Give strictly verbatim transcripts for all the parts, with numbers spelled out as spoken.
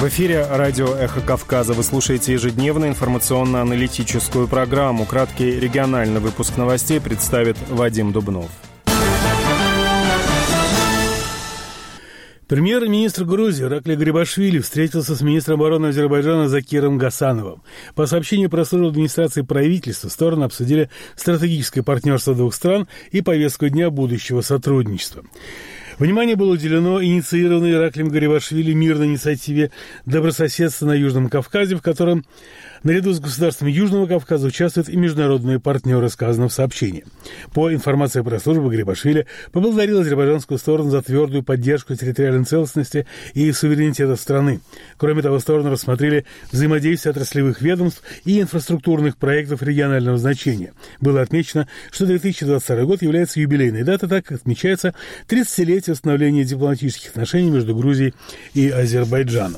В эфире радио «Эхо Кавказа». Вы слушаете ежедневную информационно-аналитическую программу. Краткий региональный выпуск новостей представит Вадим Дубнов. Премьер-министр Грузии Иракли Гарибашвили встретился с министром обороны Азербайджана Закиром Гасановым. По сообщению пресс-службы администрации правительства, стороны обсудили стратегическое партнерство двух стран и повестку дня будущего сотрудничества. Внимание было уделено инициированной Ираклием Гарибашвили мирной инициативе добрососедства на Южном Кавказе, в котором наряду с государствами Южного Кавказа участвуют и международные партнеры, сказано в сообщении. По информации пресс-службы, Гарибашвили поблагодарил азербайджанскую сторону за твердую поддержку территориальной целостности и суверенитета страны. Кроме того, стороны рассмотрели взаимодействие отраслевых ведомств и инфраструктурных проектов регионального значения. Было отмечено, что две тысячи двадцать второй год является юбилейной датой, так как отмечается тридцатилетие установления дипломатических отношений между Грузией и Азербайджаном.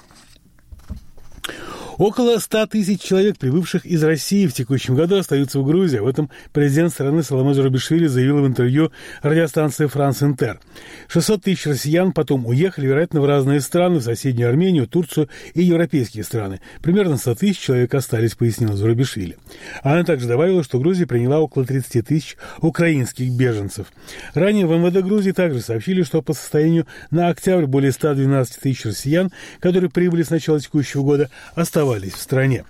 Около ста тысяч человек, прибывших из России в текущем году, остаются в Грузии. Об этом президент страны Саломе Зурабишвили заявил в интервью радиостанции «Франс Интер». шестьсот тысяч россиян потом уехали, вероятно, в разные страны, в соседнюю Армению, Турцию и европейские страны. Примерно сто тысяч человек остались, пояснила Зурабишвили. Она также добавила, что Грузия приняла около тридцати тысяч украинских беженцев. Ранее в эм вэ дэ Грузии также сообщили, что по состоянию на октябрь более ста двенадцати тысяч россиян, которые прибыли с начала текущего года, оставались в стране.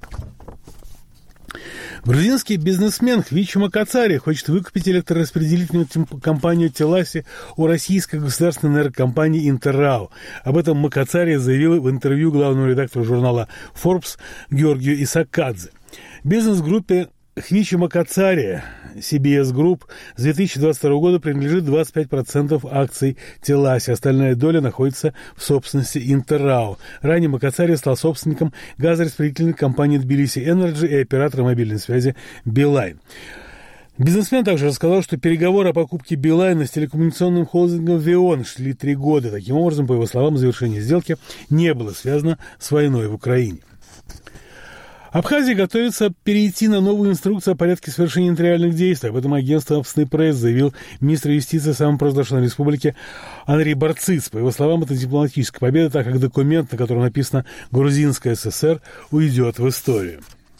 Грузинский бизнесмен Хвичи Макацари хочет выкупить электрораспределительную компанию Теласи у российской государственной энергокомпании Интеррао. Об этом Макацари заявил в интервью главному редактору журнала Forbes Георгию Исакадзе. Бизнес-группе Хвичи Макацари си би эс Group с две тысячи двадцать второго года принадлежит двадцать пять процентов акций Теласи. Остальная доля находится в собственности Интеррао. Ранее Макацари стал собственником газораспределительной компании Тбилиси Энерджи и оператора мобильной связи Билайн. Бизнесмен также рассказал, что переговоры о покупке Билайна с телекоммуникационным холдингом Веон шли три года. Таким образом, по его словам, завершение сделки не было связано с войной в Украине. Абхазия готовится перейти на новую инструкцию о порядке совершения нотариальных действий. Об этом агентство «Абсный пресс» заявил министр юстиции самопровозглашенной республики Андрей Барциц. По его словам, это дипломатическая победа, так как документ, на котором написано «Грузинская ССР», уйдет в историю.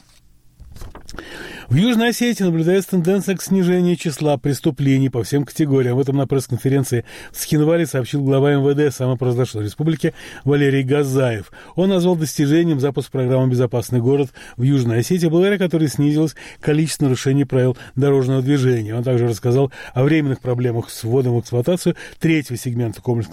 В Южной Осетии наблюдается тенденция к снижению числа преступлений по всем категориям. Об этом на пресс-конференции в Цхинвале сообщил глава эм вэ дэ самопровозглашенной республики Валерий Газаев. Он назвал достижением запуск программы «Безопасный город» в Южной Осетии, благодаря которой снизилось количество нарушений правил дорожного движения. Он также рассказал о временных проблемах с вводом в эксплуатацию третьего сегмента комплексной